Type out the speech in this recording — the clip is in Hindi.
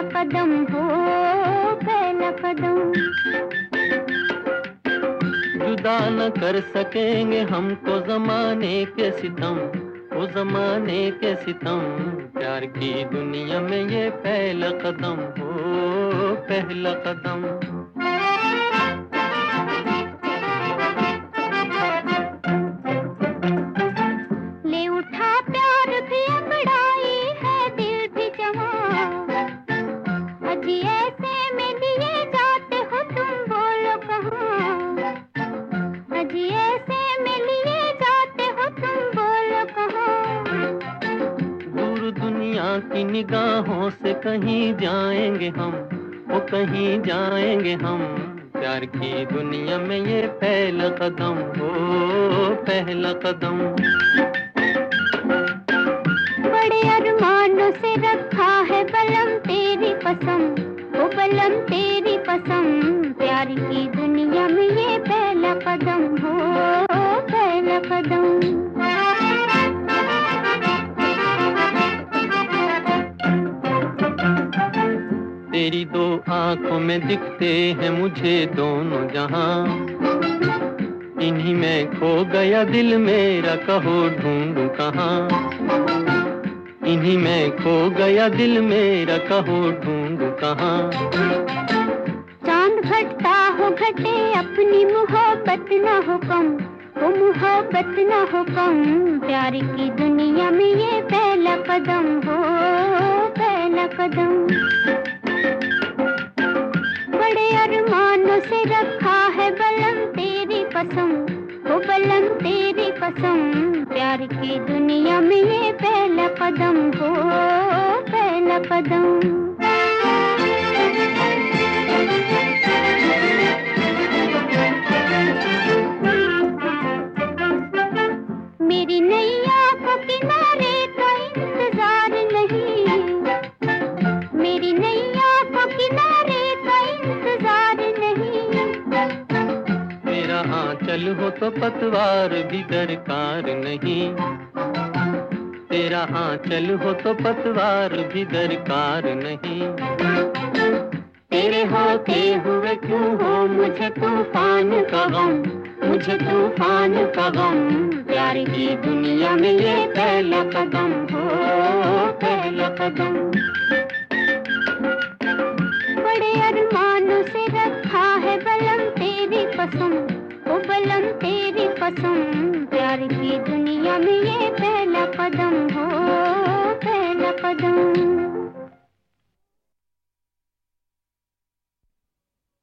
कदम हो, पहला कदम। जुदा न कर सकेंगे हमको ज़माने के सितम, वो ज़माने के सितम। प्यार की दुनिया में ये पहला कदम हो, पहला कदम। ले उठा प्यार भी अंगड़ाई है, दिल भी जमा। अजी ऐसे में लिए जाते हो तुम, बोलो कहाँ। अजी ऐसे में लिए जाते हो तुम, बोलो कहाँ। दूर दुनिया की निगाहों से कहीं जाएंगे हम, वो कहीं जाएंगे हम। प्यार की दुनिया में ये पहला कदम हो, पहला कदम। बड़े अरमानों से रखा है बलम तेरी कसम, वो बलम तेरी कसम। प्यार की दुनिया में ये पहला कदम हो, पहला कदम। तेरी दो आंखों में दिखते हैं मुझे दोनों जहां, इन्हीं में खो गया दिल मेरा, कहो ढूंढूं कहां। इन्हीं में खो गया दिल मेरा, कहो ढूंढूं कहां। चांद घटता हो घटे अपनी मोहब्बत ना हो कम, वो मोहब्बत ना हो कम। प्यार की दुनिया में ये पहला कदम हो, पहला कदम। बड़े अरमानों से रखा है बलम तेरी कसम, वो बलम तेरी कसम। प्यार की दुनिया में ये पहला कदम हो, पहला कदम। मेरी नैया को किनारे का इंतजार नहीं, मेरी नैया को किनारे का इंतजार नहीं। मेरा आंचल हो तो पतवार भी दरकार नहीं, तेरा आंचल हो तो पतवार भी दरकार नहीं। तेरे होते हुए क्यों हो मुझे तूफान का गम, मुझे तूफान का गम। प्यार की दुनिया में ये पहला कदम हो, पहला कदम। बड़े अरमानों से रखा है बलम तेरी कसम, वो बलम तेरी कसम। प्यार की दुनिया में ये पहला कदम हो, पहला कदम।